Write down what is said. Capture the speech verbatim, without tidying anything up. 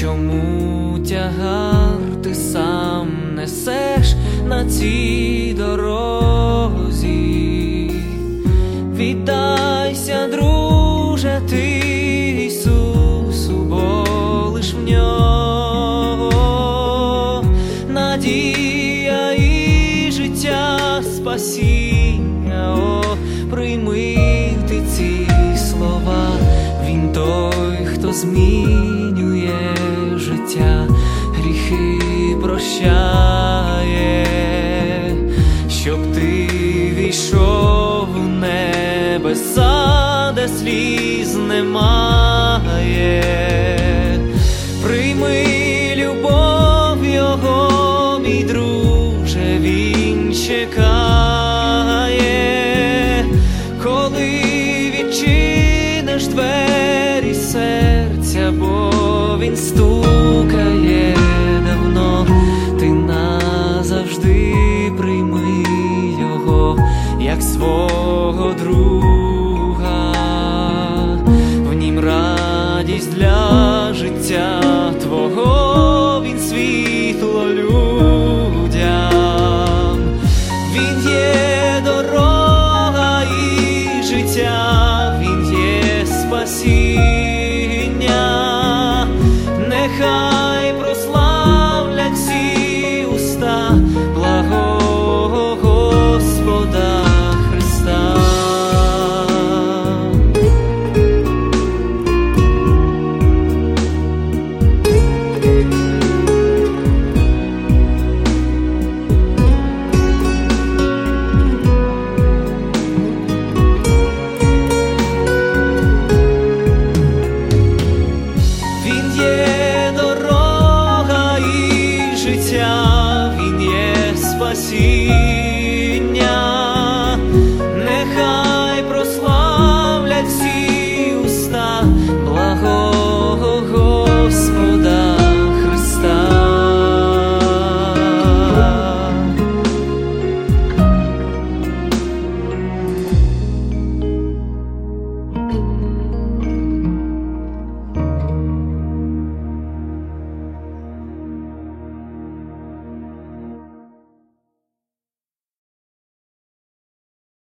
Чому тягар ти сам несеш на цій дорозі? Віддайся, друже, ти Ісусу, бо лиш в нього надія і життя, спасіння. О, прийми ти ці слова, Він той, хто змінює життя, гріхи прощає, щоб ти війшов у небеса, де сліз немає. Прийми любов Його, мій друже, Він чекає, коли відчиниш двері серця, бо Він стукає давно. Ти назавжди прийми Його як свого друга, в Нім радість для життя твого, Він світло людям. Він є дорога і життя, Він є спасіння. Нехай